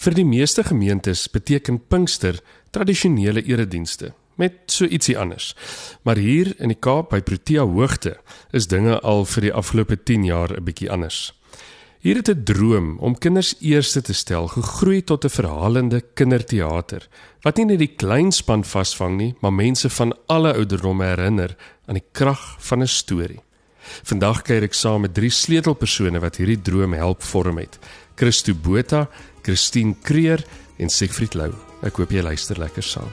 Vir die meeste gemeentes beteken Pinkster tradisionele eredienste, met so ietsie anders. Maar hier in die Kaap by Protea Hoogte is dinge al vir die afgelope 10 jaar 'n bietjie anders. Hier het 'n droom om kinders eerste te stel gegroei tot 'n verhalende kinderteater, wat nie net die kleinspan vasvang nie, maar mense van alle ouderdomme herinner aan die krag van 'n storie. Vandag kuier ek saam met 3 sleutelpersone wat hierdie droom help vorm het. Christo Botha, Christine Kreer en Siegfried Lou. Ek hoop jy luister lekker saam.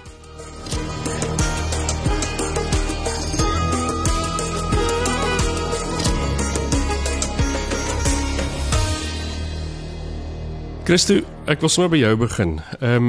Christo, ek wil sommer by jou begin.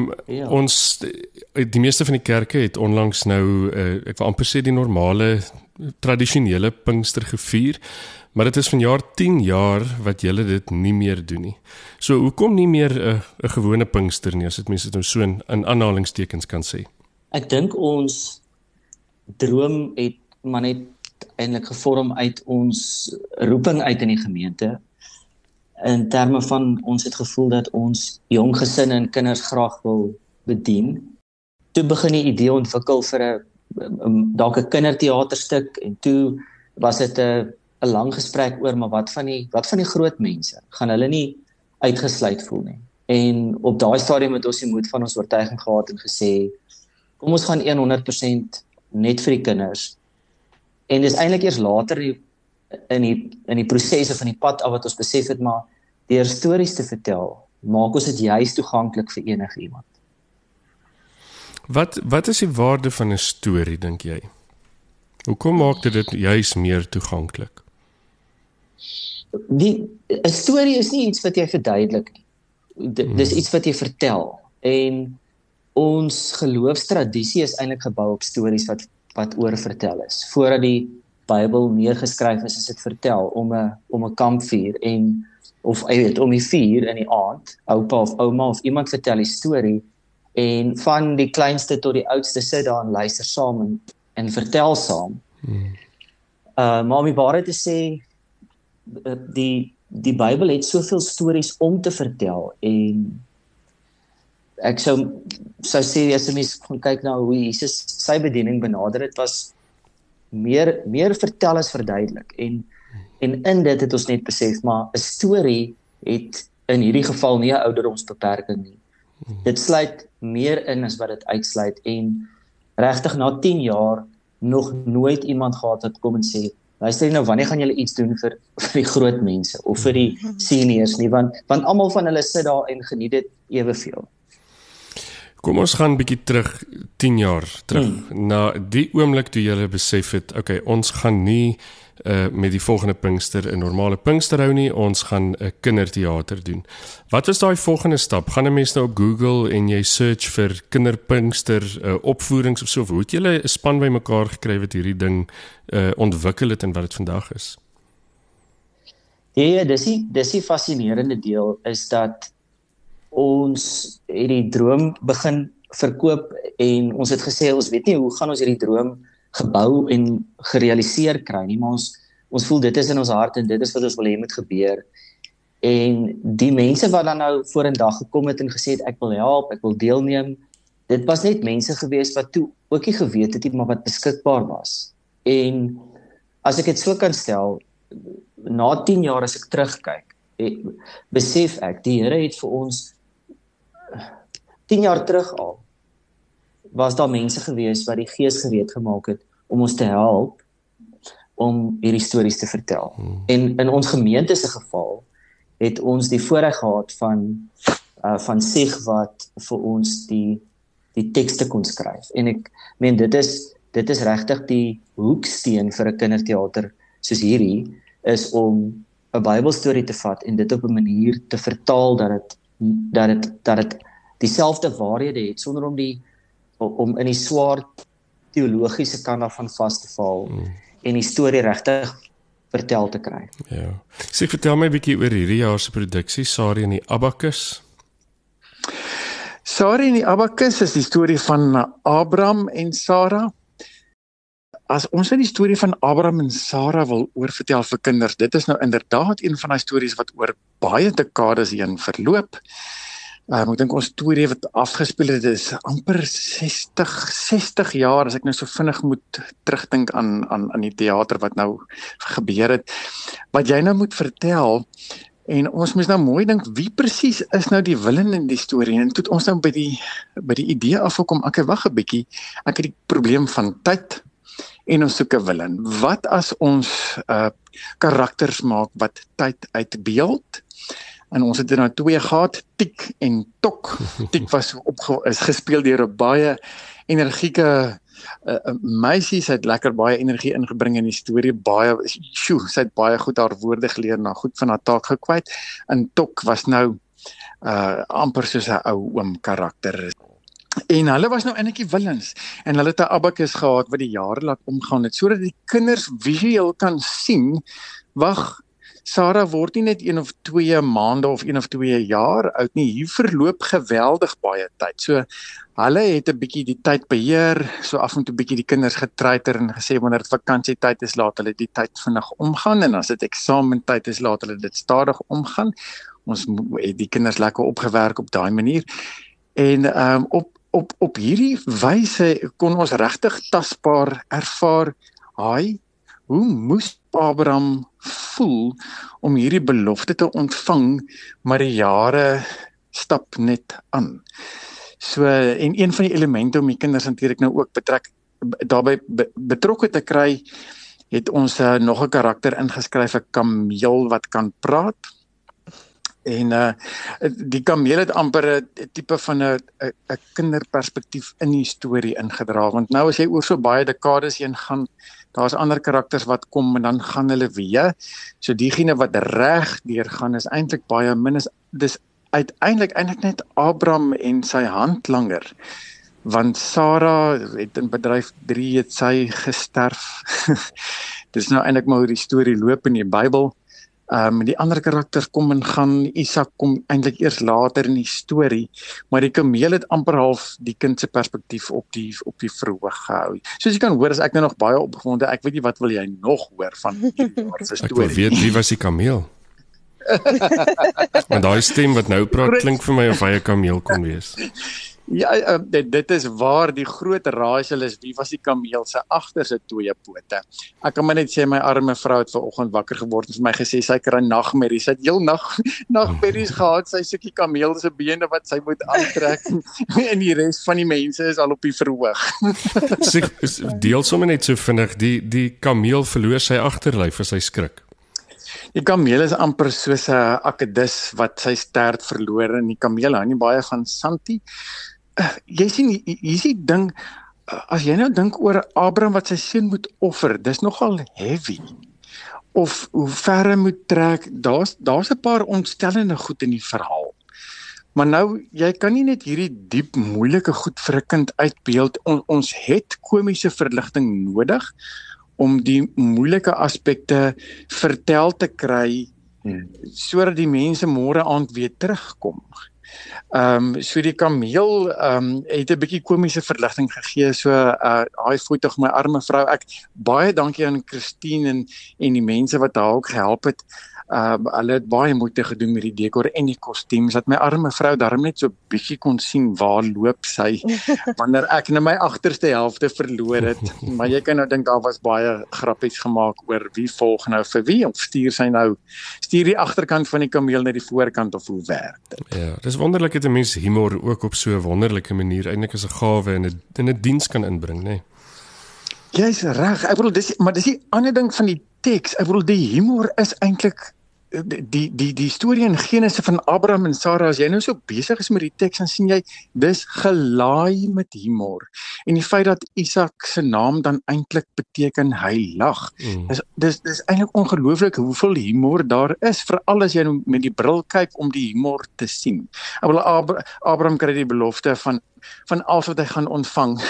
Die meeste van die kerke het onlangs nou, ek wil amper sê die normale, tradisionele Pinkster gevier, maar dit is vanjaar 10 jaar wat julle dit nie meer doen nie. So, hoekom nie meer 'n gewone Pinkster nie, as dit mense nou so in aanhalingstekens kan sê? Ek dink ons droom het maar net eintlik gevorm uit ons roeping uit in die gemeente, in terme van ons het gevoel dat ons jong gesinne en kinders graag wil bedien. Toe begin die idee ontwikkel vir dalk 'n kinderteaterstuk, en toe was dit 'n lang gesprek oor, maar wat van die groot mense? Gaan hulle nie uitgesluit voel nie? En op daai stadium het ons die moed van ons oortuiging gehad en gesê, kom ons gaan 100% net vir die kinders. En dis eintlik eers later in die proses of in die pad af wat ons besef het, maar deur stories te vertel, maak ons dit juist toeganklik vir enige iemand. Wat is die waarde van 'n storie, dink jy? Hoekom maak dit juist meer toeganklik? 'n storie is nie iets wat jy verduidelik nie. Dis iets wat jy vertel. En ons geloofstradisie is eintlik gebou op stories wat oorvertel is. Voordat die Bybel neergeskryf is dit vertel om 'n kampvuur of om die vuur in die aand, oupa of ouma of iemand vertel die storie, en van die kleinste tot die oudste sit daar en luister saam en vertel saam. Maar om die waarheid te sê, die Bybel het soveel stories om te vertel, en ek sou sê, as jy mens gaan kyk na hoe Jesus sy bediening benader het, was meer vertel as verduidelik, en in dit het ons net besef, maar 'n storie het in hierdie geval nie 'n ouderdomsbeperking nie. Dit sluit meer in as wat dit uitsluit, en regtig na 10 jaar nog nooit iemand gehad wat kom en sê, luister nou, wanneer gaan julle iets doen vir die groot mense, of vir die seniors nie, want almal van hulle sit daar en geniet dit eweveel. Kom ons gaan 'n bietjie terug, 10 jaar terug, na die oomblik toe julle besef het, okay, ons gaan nie met die volgende Pinkster 'n normale Pinkster hou nie, ons gaan 'n kinderteater doen. Wat is daai volgende stap? Gaan 'n mens nou op Google en jy search vir kinderpinkster opvoerings of so, of hoe het julle 'n span by mekaar gekry wat hierdie ding ontwikkel het en wat dit vandag is? Ja, dis die fascinerende deel, is dat ons het die droom begin verkoop, en ons het gesê, ons weet nie hoe gaan ons hierdie droom gebou en gerealiseer kry nie, maar ons voel dit is in ons hart en dit is wat ons wil hê moet gebeur. En die mense wat dan nou vorendag gekom het en gesê het, ek wil help, ek wil deelneem, dit was net mense gewees wat toe ook nie geweet het, maar wat beskikbaar was. En as ek dit so kan stel, na 10 jaar as ek terugkyk, besef ek, die Here het vir ons 10 jaar terug al, was daar mense gewees wat die Gees gereed gemaak het om ons te help om hierdie stories te vertel. En in ons gemeente se geval het ons die voorreg gehad van Sig wat vir ons die tekste kon skryf. En ek meen dit is regtig die hoeksteen vir 'n kinderteater soos hierdie, is om 'n Bybelstorie te vat en dit op 'n manier te vertaal dat dit dieselfde waarhede het, sonder om in die swaar teologiese kant daarvan vas te val en die storie regtig vertel te kry. Ja. So vertel my 'n bietjie oor hierdie jaar se produksie, Sarie en die Abacus. Sarie en die Abacus is die storie van Abraham en Sara. As ons die storie van Abraham en Sara wil oorvertel vir kinders, dit is nou inderdaad een van die stories wat oor baie dekades heen verloop. Ek dink ons storie wat afgespeel het is amper 60 jaar, as ek nou so vinnig moet terugdink aan die teater wat nou gebeur het. Wat jy nou moet vertel, en ons moet nou mooi dink, wie presies is nou die villain in die storie? En toe het ons nou by die idee afgekom, ek wag 'n bietjie, ek het die probleem van tyd, en ons soek 'n villain. Wat as ons karakters maak wat tyd uitbeeld? En ons het er nou 2 gehad, Tik en Tok. Tik is gespeel deur 'n baie energieke meisie. Sy het lekker baie energie ingebring in die storie, sy het baie goed haar woorde geleer, na goed van haar taak gekwyt. En Tok was nou amper soos 'n ou oom karakter. En hulle was nou eintlik die villains, en hulle het 'n abacus gehad wat die jare laat omgaan het, sodat die kinders visueel kan sien, wag, Sarah word nie net 1 of 2 maande of 1 of 2 jaar oud nie, hier verloop geweldig baie tyd. So, hulle het 'n bietjie die tyd beheer, so af en toe bietjie die kinders getreiter en gesê, wanneer dit vakansietyd is, laat hulle die tyd vinnig omgaan, en as dit eksamentyd is, laat hulle dit stadig omgaan. Ons het die kinders lekker opgewerk op daai manier. En op hierdie wyse kon ons regtig tasbaar ervaar, hoe moes Abraham voel om hierdie belofte te ontvang, maar die jare stap net aan. So, en een van die elemente om die kinders natuurlik nou ook daarbey betrokke te kry, het ons nog 'n karakter ingeskryf, 'n kameel wat kan praat. En die kameel het amper 'n tipe van 'n kinderperspektief in die storie ingedra, want nou as jy oor so baie dekades heen gaan, daar's ander karakters wat kom en dan gaan hulle weer. So diegene wat reg deurgaan is eintlik baie min, dis uiteindelik net Abraham en sy handlanger, want Sarah het in bedryf 3 het sy gesterf. Dis nou eintlik maar hoe die storie loop in die Bybel. Die ander karakters kom en gaan, Isak kom eintlik eers later in die storie, maar die kameel het amper half die kind se perspektief op die verhoog gehou. Soos jy kan hoor, is ek nou nog baie opgewonde. Ek weet nie, wat wil jy nog hoor van hierdie jaar se storie? Ek wil weet, wie was die kameel? Want daai stem wat nou praat, klink vir my of hy 'n kameel kon wees. Ja, dit is waar die groot raaisel is, wie was die kameel se agterste 2 pote. Ek kan maar net sê, my arme vrou het vanoggend wakker geword en vir my gesê, sy kry nagmerries, sy het heel nagmerries gehad, sy soek die kameel se bene wat sy moet aantrek, en die res van die mense is al op die verhoog. Deel sommer net so vinnig, die kameel verloor sy agterlyf as hy skrik. Die kameel is amper soos 'n akedus wat sy stert verloor, en die kameel hou nie baie van Santi. Jy sien, hier is die ding, as jy nou dink oor Abraham wat sy seun moet offer, dis nogal heavy. Of hoe ver hy moet trek, daar's 'n paar ontstellende goed in die verhaal. Maar nou, jy kan nie net hierdie diep, moeilike goed vir 'n kind uitbeeld. Ons het komiese verligting nodig om die moeilike aspekte vertel te kry, sodat die mense môre aand weer terugkom. So die kameel het 'n bietjie komiese verligting gegee, so hy voel tog my arme vrou. Ek baie dankie aan Christine en die mense wat haar ook gehelp het. Hulle het baie moeite gedoen met die dekor en die kostuums, dat my arme vrou daarom net so bietjie kon sien waar loop sy, wanneer ek nou my agterste helfte verloor het. Maar jy kan nou dink, daar was baie grappies gemaak oor wie volg nou vir wie, of stuur die agterkant van die kameel na die voorkant, of hoe werk dit? Ja, dis wonderlik dat 'n mens humor ook op so 'n wonderlike manier eintlik as 'n gawe in 'n diens kan inbring, né? Jy's reg. Ek bedoel, dis die ander ding van die teks. Ek bedoel, die humor is eintlik die storie in Genesis van Abraham en Sarah. As jy nou so besig is met die teks, dan sien jy, dis gelaai met humor. En die feit dat Isak se naam dan eintlik beteken hy lag. Dis eintlik ongelooflik hoeveel humor daar is, veral as jy nou met die bril kyk om die humor te sien. Ek bedoel, Abraham kry die belofte van alles wat hy gaan ontvang.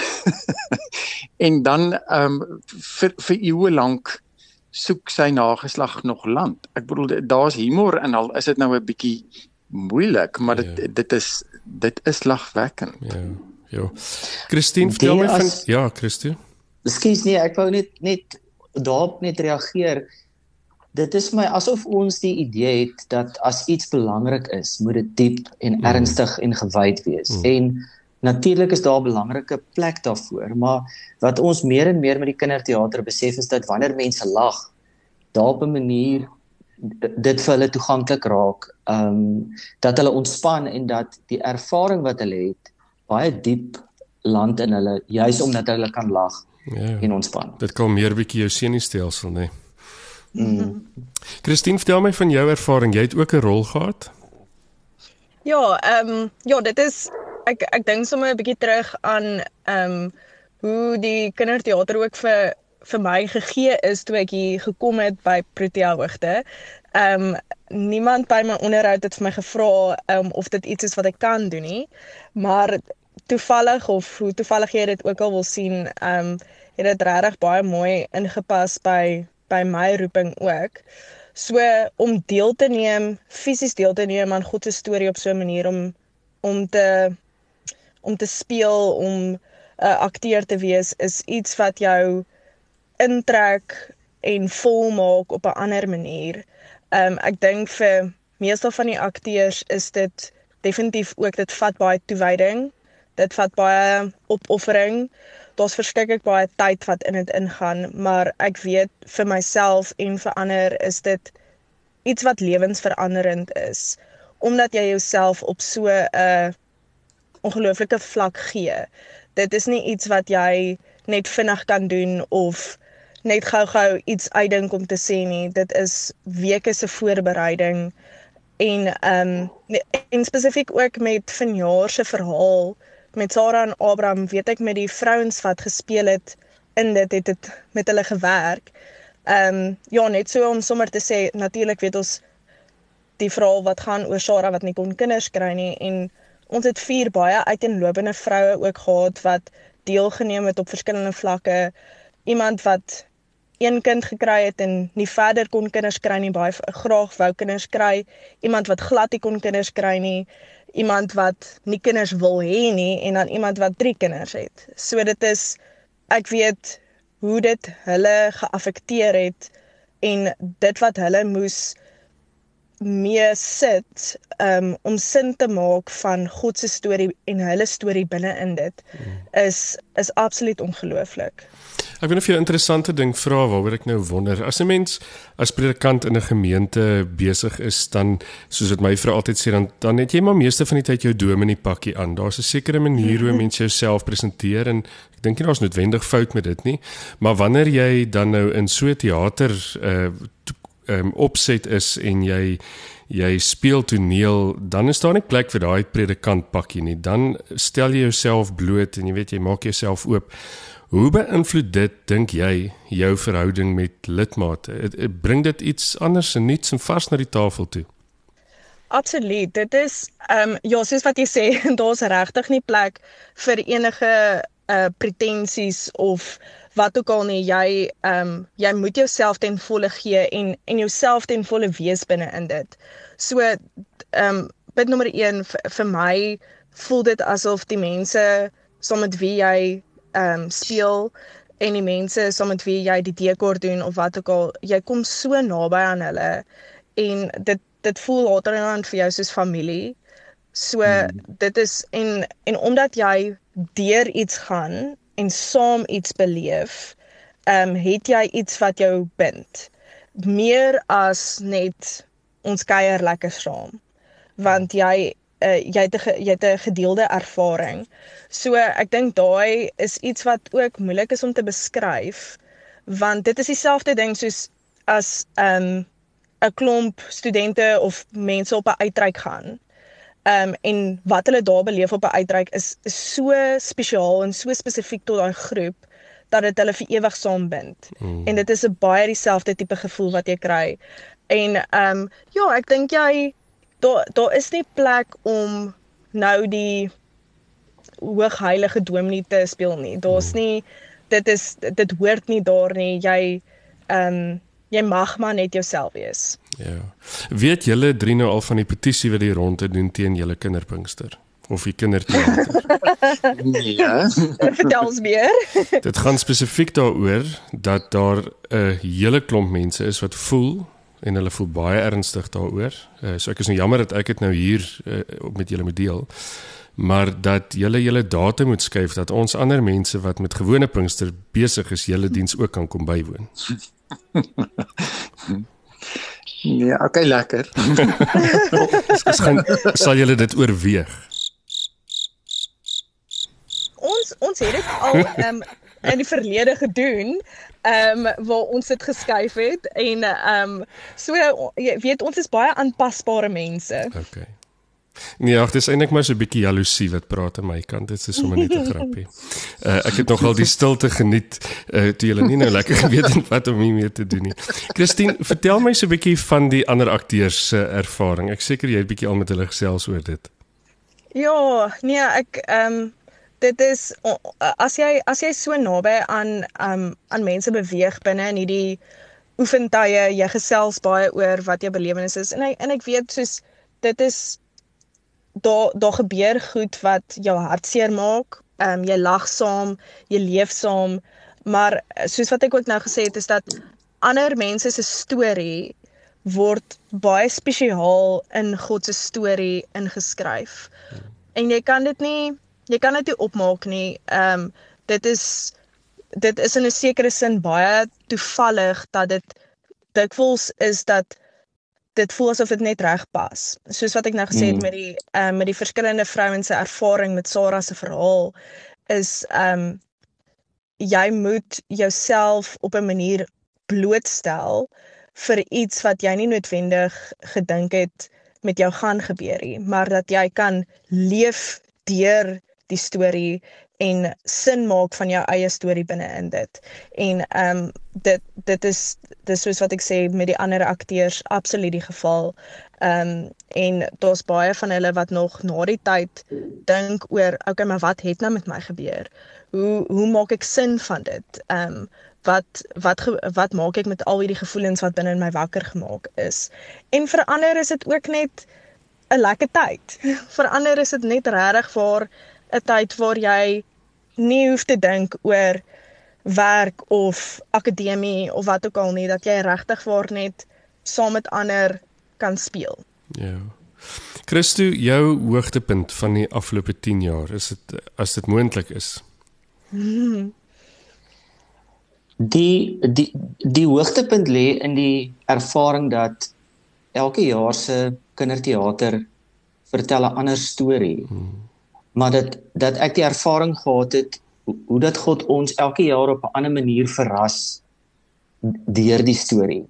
En dan vir eeue lank soek sy nageslag nog land. Ek bedoel, daar's humor en al is dit nou 'n bietjie moeilik, maar dit is lagwekkend. Ja. Christine, vertel my van... Ja, Christine. Ekskuus nee, ek wou net daarop reageer. Dit is my asof ons die idee het dat as iets belangrik is, moet dit diep en ernstig en gewyd wees. En natuurlik is daar 'n belangrike plek daarvoor, maar wat ons meer en meer met die kinderteater besef is dat wanneer mense lag, daar op 'n manier dit vir hulle toeganklik raak, dat hulle ontspan en dat die ervaring wat hulle het, baie diep land in hulle, juis omdat hulle kan lag en ontspan. Dit kalmeer bietjie jou senuistelsel, nee. Christine, vertel my van jou ervaring. Jy het ook 'n rol gehad? Ja, dit is ek dink sommer 'n bietjie terug aan hoe die kinderteater ook vir my gegee is toe ek hier gekom het by Protea Hoogte. Niemand by my onderhoud het vir my gevra of dit iets is wat ek kan doen nie, maar toevallig of hoe toevallig jy dit ook al wil sien, het dit regtig baie mooi ingepas by my roeping ook. So om deel te neem, fisies deel te neem aan God se storie op so 'n manier om te speel, om 'n akteur te wees, is iets wat jou intrek en volmaak op 'n ander manier. Ek dink vir meestal van die akteurs is dit definitief ook, dit vat baie toewyding, dit vat baie opoffering, daar's verskriklik baie tyd wat in dit ingaan, maar ek weet vir myself en vir ander is dit iets wat lewensveranderend is, omdat jy jouself op so 'n ongelooflike vlak gee. Dit is nie iets wat jy net vinnig kan doen of net gou-gou iets uitdink om te sê nie. Dit is weke se voorbereiding en spesifiek ook met vanjaar se verhaal met Sarah en Abraham, weet ek met die vrouens wat gespeel het in dit het met hulle gewerk. Net so om sommer te sê, natuurlik weet ons die verhaal wat gaan oor Sarah wat nie kon kinders kry nie, en ons het 4 baie uiteenlopende vroue ook gehad wat deelgeneem het op verskillende vlakke. Iemand wat 1 kind gekry het en nie verder kon kinders kry nie, baie graag wou kinders kry. Iemand wat glad nie kon kinders kry nie. Iemand wat nie kinders wil hê nie, en dan iemand wat 3 kinders het. So dit is, ek weet hoe dit hulle geaffekteer het en dit wat hulle moes mee sit om sin te maak van God se storie en hulle storie binne in dit is absoluut ongelooflik. Ek weet of jy 'n interessante ding vra waaroor ek nou wonder. As 'n mens as predikant in 'n gemeente besig is, dan soos dit my vrou altyd sê, dan het jy maar meeste van die tyd jou dominee pakkie aan. Daar's 'n sekere manier hoe mense jouself presenteer en ek dink nie daar's noodwendig fout met dit nie, maar wanneer jy dan nou in so 'n teater opset is en jy speel toneel, dan is daar nie plek vir daai predikant pakkie nie. Dan stel jy jouself bloot en jy weet jy maak jouself oop. Hoe beïnvloed dit, dink jy, jou verhouding met lidmate? Bring dit iets anders en niets en vars na die tafel toe? Absoluut. Dit is soos wat jy sê, daar's regtig nie plek vir enige pretensies of wat ook al nie. Jy moet jouself ten volle gee en jouself ten volle wees binne in dit. So punt nommer 1 vir my voel dit asof die mense saam met wie jy speel en die mense saam met wie jy die dekor doen of wat ook al, jy kom so naby aan hulle en dit voel later vir jou soos familie. So dit is en omdat jy deur iets gaan en saam iets beleef, het jy iets wat jou bind. Meer as net ons kuier lekker saam. Want jy het 'n gedeelde ervaring. So ek dink daai is iets wat ook moeilik is om te beskryf, want dit is dieselfde ding soos as 'n klomp studente of mense op 'n uitreik gaan. En wat hulle daar beleef op 'n uitreik is so spesiaal en so spesifiek tot daai groep dat dit hulle vir ewig saambind. En dit is 'n baie dieselfde tipe gevoel wat jy kry. En ek dink daar is nie plek om nou die hoogheilige dominee te speel nie. Daar's nie, dit hoort nie daar nie. Jy mag maar net jouself wees. Ja. Weet julle 3 nou al van die petisie wat die ronde doen teen julle kinderpinkster? Of die kinderteater? Ja. Vertel ons meer. Dit gaan spesifiek daaroor dat daar 'n hele klomp mense is wat voel en hulle voel baie ernstig daaroor. So ek is nou jammer dat ek dit nou hier met julle moet deel. Maar dat julle datum moet skuif, dat ons ander mense wat met gewone Pinkster besig is, julle diens ook kan kom bywoon. Nee, okay, lekker. Sal julle dit oorweeg? Ons het dit al in die verlede gedoen, waar ons dit geskuif het en so jy weet ons is baie aanpasbare mense. Okay. Nee, ag, dis eintlik maar so 'n bietjie jaloesie wat praat aan my kant. Dit is sommer net 'n grappie. Ek het nogal die stilte geniet toe julle nie nou lekker geweet het wat om hiermee te doen nie. Christine, vertel my so 'n bietjie van die ander akteurs se ervaring. Ek seker jy het bietjie al met hulle gesels oor dit. Ja, nee, dit is as jy so naby aan mense beweeg binne in hierdie oefentye, jy gesels baie oor wat jou belewenis is en ek weet soos dit is daar gebeur goed wat jou hartseer maak. Jy lag saam, jy leef saam, maar soos wat ek ook nou gesê het is dat ander mense se storie word baie spesiaal in God se storie ingeskryf. En jy kan dit nie opmaak nie. Dit is in 'n sekere sin baie toevallig dat dit dikwels is dat dit voel asof dit net reg pas. Soos wat ek nou gesê het met die verskillende vrouens se ervaring met Sarah se verhaal is jy moet jouself op 'n manier blootstel vir iets wat jy nie noodwendig gedink het met jou gaan gebeur nie, maar dat jy kan leef deur die storie en sin maak van jou eie storie binne in dit. En dit is soos wat ek sê met die ander akteurs absoluut die geval. En daar's baie van hulle wat nog na die tyd dink oor, okay, maar wat het nou met my gebeur? Hoe maak ek sin van dit? Wat maak ek met al hierdie gevoelens wat binne in my wakker gemaak is? En vir ander is dit ook net 'n lekker tyd. Vir ander is dit net regtig vir 'n tyd waar jy nie hoef te dink oor werk of akademie of wat ook al nie, dat jy regtig waar net saam met ander kan speel. Ja. Christo, jou hoogtepunt van die afgelope 10 jaar, is dit as dit moontlik is? Die hoogtepunt lê in die ervaring dat elke jaar se kinderteater vertel 'n ander storie. Maar dat ek die ervaring gehad het hoe dat God ons elke jaar op 'n ander manier verras deur die storie.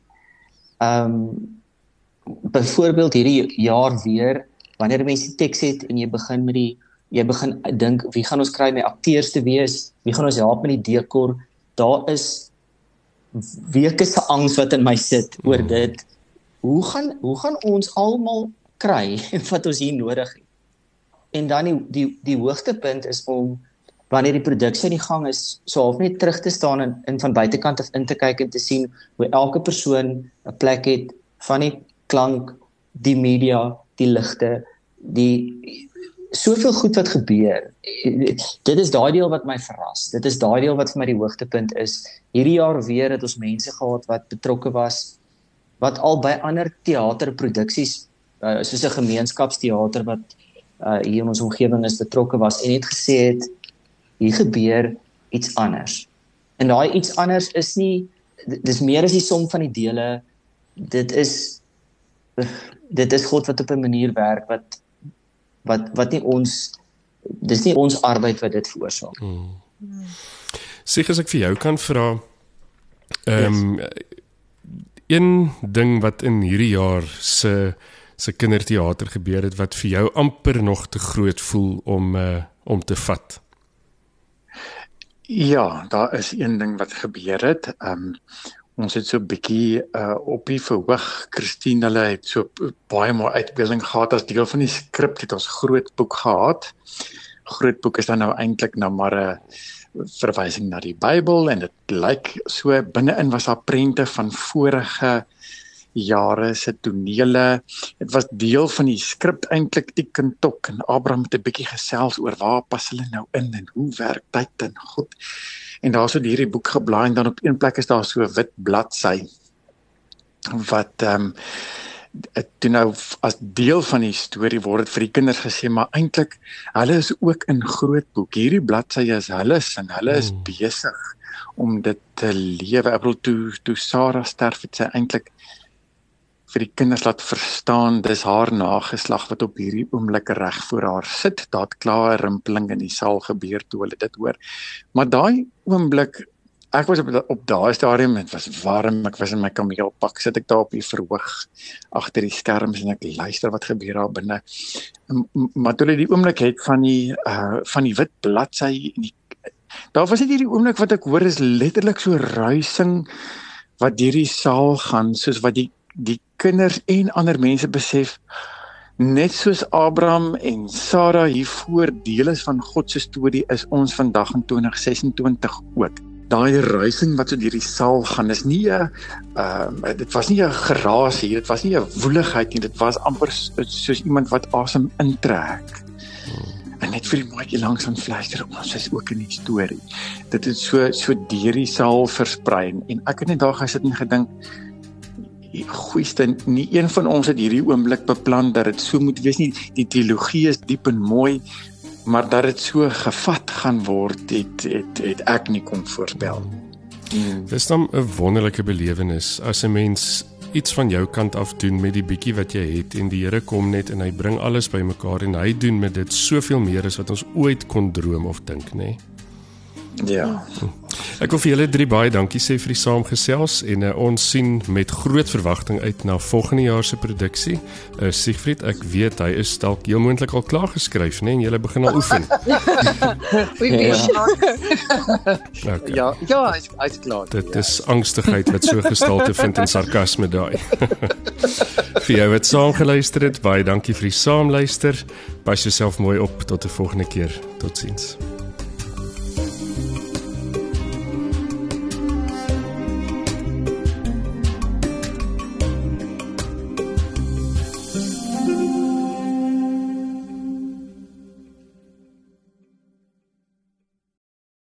Byvoorbeeld hierdie jaar weer, wanneer mense die teks het en jy begin dink, wie gaan ons kry met akteurs te wees? Wie gaan ons help met die dekor? Daar is weke se angs wat in my sit oor dit. Hoe gaan ons almal kry wat ons hier nodig het? En dan die hoogtepunt is om, wanneer die produksie in die gang is, so half net terug te staan en van buitekant af in te kyk en te sien hoe elke persoon 'n plek het van die klank, die media, die ligte, soveel goed wat gebeur. Dit is daai deel wat my verras. Dit is daai deel wat vir my die hoogtepunt is. Hierdie jaar weer het ons mense gehad wat betrokke was, wat al by ander teaterproduksies, soos 'n gemeenskapsteater wat hier in ons omgewing is betrokke was en het gesê het, hier gebeur iets anders. En daai iets anders is nie, dis meer as die som van die dele, dit is God wat op 'n manier werk wat nie dis nie ons arbeid wat dit veroorsaak. Sê as ek vir jou kan vra, een ding wat in hierdie jaar se kinderteater gebeur het, wat vir jou amper nog te groot voel om te vat? Ja, daar is een ding wat gebeur het. Ons het so 'n bietjie op die verhoog, Christine, hulle het so baie mooi uitbeelding gehad as deel van die skrip, het ons groot boek gehad. Groot boek is dan nou eintlik nou maar 'n verwysing na die Bybel en dit lyk so, binne-in was daar prente van vorige jare se tonele. Dit was deel van die skrip eintlik, die Kintok en Abraham het 'n bietjie gesels oor waar pas hulle nou in en hoe werk tyd en God. En daar so hierdie boek geblaai en dan op een plek is daar so 'n wit bladsy. wat toe nou as deel van die storie word dit vir die kinders gesê, maar eintlik hulle is ook in Grootboek. Hierdie bladsye is hulles en hulle is besig om dit te lewe. Ek bedoel toe Sarah sterf het sy eintlik vir die kinders laat verstaan, dis haar nageslag wat op hierdie oomblik reg voor haar sit. Daar het klaar 'n rimpeling in die saal gebeur toe hulle dit hoor. Maar daai oomblik, ek was op daai stadium, het was warm, ek was in my kameelpak, sit ek daar op die verhoog agter die skerms en ek luister wat gebeur daar binne. Maar toe die oomblik het van die wit bladsy, daar was net hierdie oomblik wat ek hoor is letterlik so ruising wat deur die saal gaan, soos wat die kinders en ander mense besef, net soos Abraham en Sarah hiervoor deel is van God se storie, is ons vandag in 2026 ook. Daai ruising wat so deur die saal gaan, is nie dit was nie 'n geraas hier, dit was nie 'n woeligheid nie, dit was amper soos iemand wat asem intrek. En net vir die maatjie langs aan fluister, ons is ook in die storie. Dit het so deur die saal versprei en ek het net daar gesit en gedink, goeiste, nie een van ons het hierdie oomblik beplan dat dit so moet wees nie. Die teologie is diep en mooi, maar dat dit so gevat gaan word, het ek nie kon voorspel. Dis dan 'n wonderlike belewenis as 'n mens iets van jou kant af doen met die bietjie wat jy het en die Here kom net en hy bring alles bymekaar en hy doen met dit soveel meer as wat ons ooit kon droom of dink, nê? Ja. Ek wil vir julle 3 baie dankie sê vir die saamgesels en ons sien met groot verwagting uit na volgende jaar se produksie. Siegfried, ek weet hy is dalk heel moontlik al klaar geskryf, né, en julle begin al oefen. Okay. Ja, hy's klaar. Dit is angstigheid wat so gestalte vind in sarkasme daai. Vir jou wat saamgeluister het, baie dankie vir die saamluister. Pas jouself mooi op tot 'n volgende keer. Totsiens.